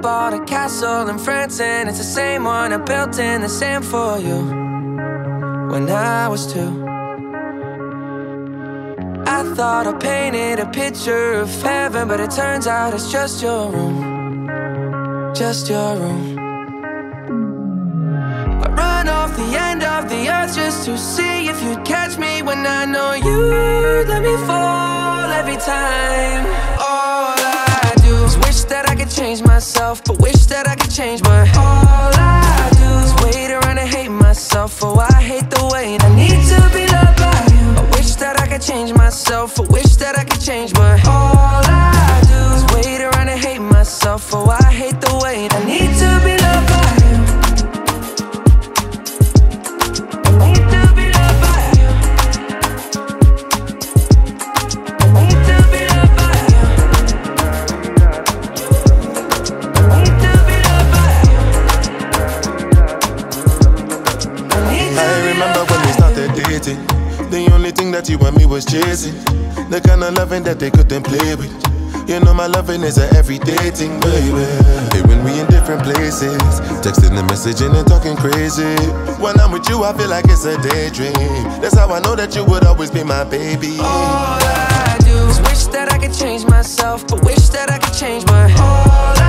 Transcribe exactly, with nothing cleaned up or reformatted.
bought a castle in France, and it's the same one I built in the sand for you when I was two. I thought I painted a picture of heaven, but it turns out it's just your room, just your room. I run off the end of the earth just to see if you'd catch me when I know you'd let me fall every time. All I do is wish that I could change myself, but wish that I could change my. All I do is wait around and hate myself. Oh, I hate the way I need to be loved by you. I wish that I could change myself, I wish that I could change my. All I do is wait around and hate myself. Oh, I hate the way I need to be loved by you. I need to be loved by you. I need to be loved by you. I need to be loved by you. I need to I remember when we started dating. The only thing that you and me was chasing, the kind of loving that they couldn't play with. You know my loving is a everyday thing, baby. Hey, when we in different places, texting and messaging and talking crazy. When I'm with you, I feel like it's a daydream. That's how I know that you would always be my baby. All I do is wish that I could change myself, but wish that I could change my. All